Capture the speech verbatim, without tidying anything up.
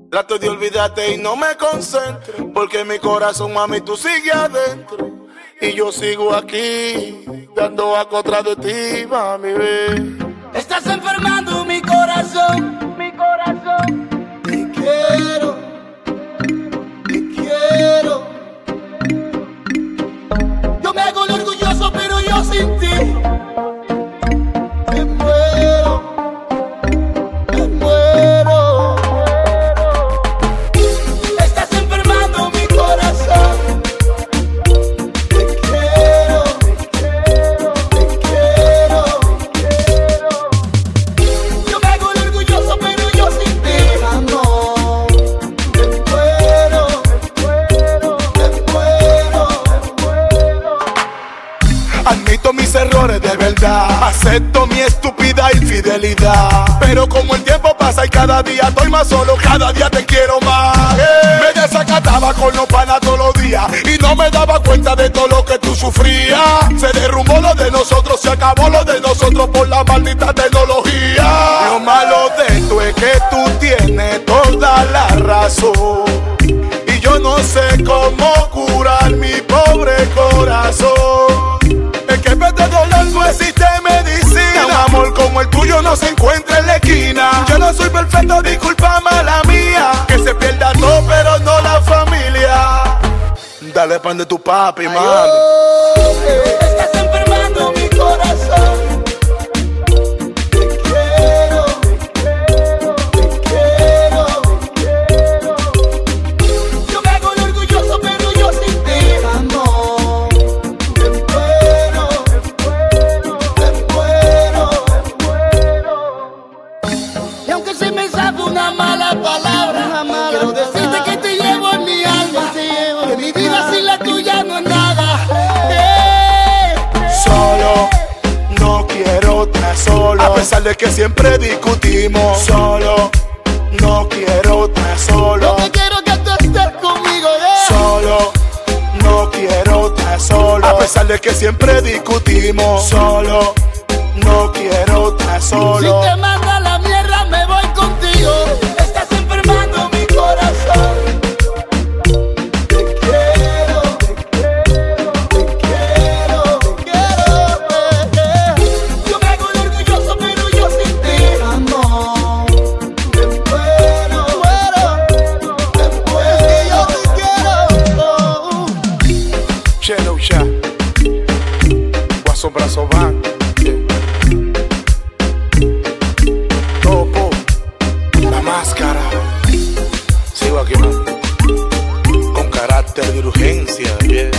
Trato de olvidarte y no me concentro, porque mi corazón, mami, tú sigues adentro. Y yo sigo aquí, dando a contra de ti, mami, ve. Estás enfermando mi corazón, mi corazón. Te quiero, te quiero. Yo me hago el orgulloso, pero yo sin ti me muero, me muero. Estás enfermando mi corazón. Te quiero, te quiero. Yo me hago el orgulloso, pero yo sin ti, amor, me muero, me muero. Admito mis errores de verdad, acepto mi estúpida infidelidad, pero como el tiempo pasa y cada día estoy más solo, cada día te quiero más. Hey. Me desacataba con los panas todos los días y no me daba cuenta de todo lo que tú sufrías. Se derrumbó lo de nosotros, se acabó lo de nosotros por la maldita tecnología. Lo malo de esto es que tú tienes toda la razón y yo no sé cómo curar mi pobre corazón. Es que en vez de dolor no existe medicina. Un amor como el tuyo no se encuentra en la esquina. Yo no soy perfecto, disculpa, mala mía. Que se pierda todo, pero no la familia. Dale pan de tu papi, mami. Estás enfermando mi corazón. Te quiero, te quiero. Yo me hago el orgulloso, pero yo sin ti, amor, me muero, me muero. Y aunque se me sabe una mala palabra, quiero decirte que te llevo en mi alma, que mi vida sin la tuya no es nada. Eh, Solo, no quiero otra solo. A pesar de que siempre discutimos. Solo, no quiero otra solo. Lo que quiero es que tú estés conmigo, eh. Solo, no quiero otra solo. A pesar de que siempre discutimos. Solo, no quiero otra solo. Si te manda la mierda me voy contigo. Estás enfermando mi corazón. Te quiero, te quiero, te quiero, te quiero. Yo me hago el orgulloso, pero yo sin ti, amor, me muero, me muero. Yo te quiero. Chelo ya, Guaso Brazo Van, Topo, La Máscara. Sigo aquí, man, con carácter de urgencia, yeah.